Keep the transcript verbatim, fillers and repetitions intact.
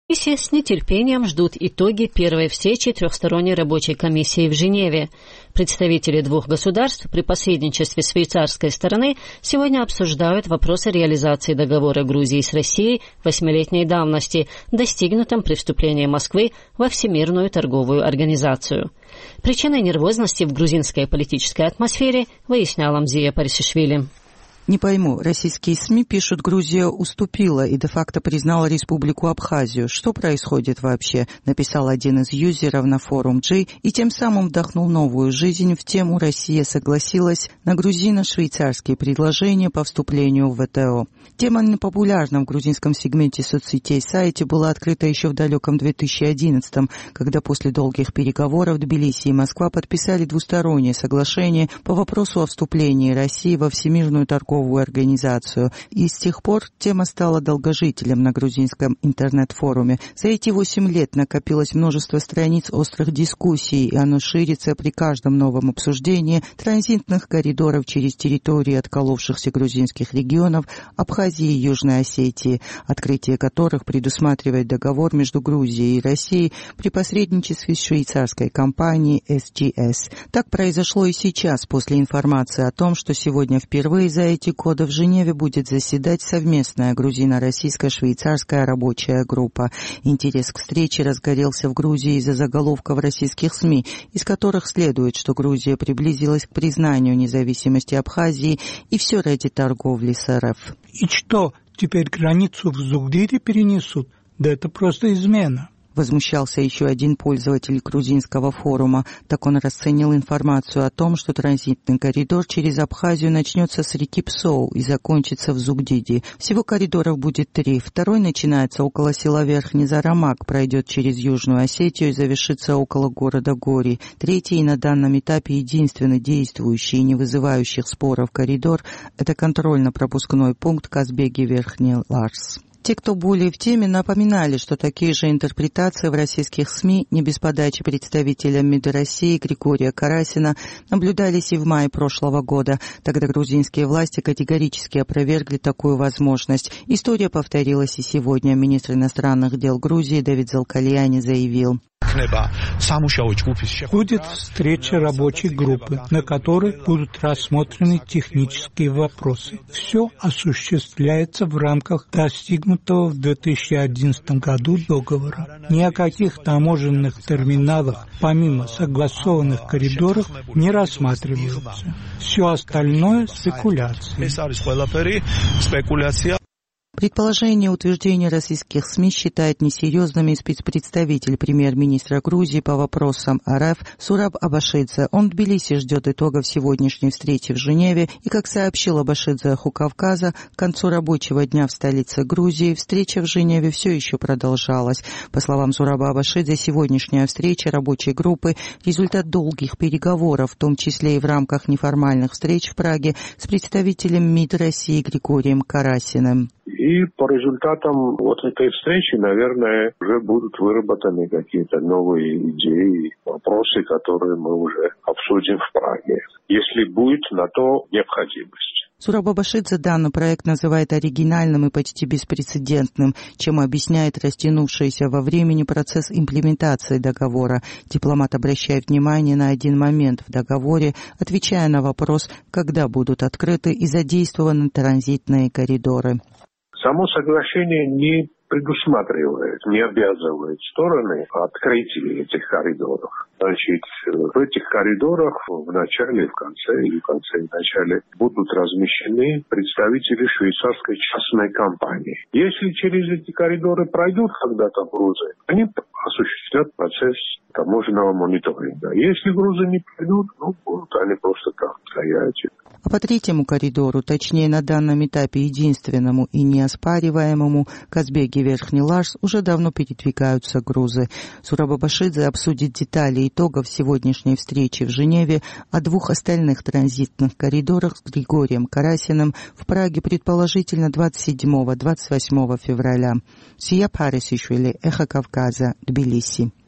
Все с нетерпением ждут итоги первой встречи трехсторонней рабочей комиссии в Женеве. Представители двух государств при посредничестве швейцарской стороны сегодня обсуждают вопросы реализации договора Грузии с Россией восьмилетней давности, достигнутом при вступлении Москвы во Всемирную торговую организацию. Причиной нервозности в грузинской политической атмосфере выясняла Мзия Парисишвили. Не пойму, российские СМИ пишут, Грузия уступила и де-факто признала Республику Абхазию. Что происходит вообще? Написал один из юзеров на форум G и тем самым вдохнул новую жизнь в тему «Россия согласилась на грузино-швейцарские предложения по вступлению в вэ тэ о». Тема на популярном в грузинском сегменте соцсетей сайте была открыта еще в далеком две тысячи одиннадцатом, когда после долгих переговоров Тбилиси и Москва подписали двустороннее соглашение по вопросу о вступлении России во Всемирную торговую организацию, и с тех пор тема стала долгожителем на грузинском интернет-форуме. За эти восемь лет накопилось множество страниц острых дискуссий, и оно ширится при каждом новом обсуждении транзитных коридоров через территории отколовшихся грузинских регионов Абхазии и Южной Осетии, открытие которых предусматривает договор между Грузией и Россией при посредничестве швейцарской компании эс джи эс. Так произошло и сейчас, после информации о том, что сегодня впервые за эти годы в Женеве будет заседать совместная грузино-российско-швейцарская рабочая группа. Интерес к встрече разгорелся в Грузии из-за заголовков российских СМИ, из которых следует, что Грузия приблизилась к признанию независимости Абхазии, и все ради торговли с эр эф. И что, теперь границу в Зугдире перенесут? Да это просто измена. Возмущался еще один пользователь грузинского форума. Так он расценил информацию о том, что транзитный коридор через Абхазию начнется с реки Псоу и закончится в Зугдиде. Всего коридоров будет три. Второй начинается около села Верхний Зарамак, пройдет через Южную Осетию и завершится около города Гори. Третий, на данном этапе единственный действующий и не вызывающий споров коридор, это контрольно-пропускной пункт Казбеги-Верхний Ларс. Те, кто более в теме, напоминали, что такие же интерпретации в российских СМИ не без подачи представителя МИД России Григория Карасина наблюдались и в мае прошлого года. Тогда грузинские власти категорически опровергли такую возможность. История повторилась и сегодня. Министр иностранных дел Грузии Давид Залкальяни заявил: будет встреча рабочей группы, на которой будут рассмотрены технические вопросы. Все осуществляется в рамках достигнутого в две тысячи одиннадцатом году договора. Ни о каких таможенных терминалах, помимо согласованных коридоров, не рассматривается. Все остальное – спекуляции. Предположение и утверждение российских СМИ считает несерьезными спецпредставитель премьер-министра Грузии по вопросам эр эф Сураб Абашидзе. Он в Тбилиси ждет итогов сегодняшней встречи в Женеве, и, как сообщил Абашидзе «Эху Кавказа», к концу рабочего дня в столице Грузии встреча в Женеве все еще продолжалась. По словам Сураба Абашидзе, сегодняшняя встреча рабочей группы – результат долгих переговоров, в том числе и в рамках неформальных встреч в Праге с представителем МИД России Григорием Карасиным. И по результатам вот этой встречи, наверное, уже будут выработаны какие-то новые идеи, вопросы, которые мы уже обсудим в Праге, если будет на то необходимость. Сураб Абашидзе данный проект называет оригинальным и почти беспрецедентным, чем объясняет растянувшийся во времени процесс имплементации договора. Дипломат обращает внимание на один момент в договоре, отвечая на вопрос, когда будут открыты и задействованы транзитные коридоры. Само соглашение не предусматривает, не обязывает стороны открытия этих коридоров. Значит, в этих коридорах в начале, в конце или в конце и в начале будут размещены представители швейцарской частной компании. Если через эти коридоры пройдут когда-то грузы, они осуществят процесс таможенного мониторинга. Если грузы не пройдут, ну, будут они просто так стоять. А по третьему коридору, точнее на данном этапе единственному и неоспариваемому, Казбеги-Верхний Ларс, уже давно передвигаются грузы. Сураб Абашидзе обсудит детали итогов сегодняшней встречи в Женеве о двух остальных транзитных коридорах с Григорием Карасиным в Праге, предположительно двадцать седьмого — двадцать восьмого февраля. Мзия Парисишвили, Эхо Кавказа, Тбилиси.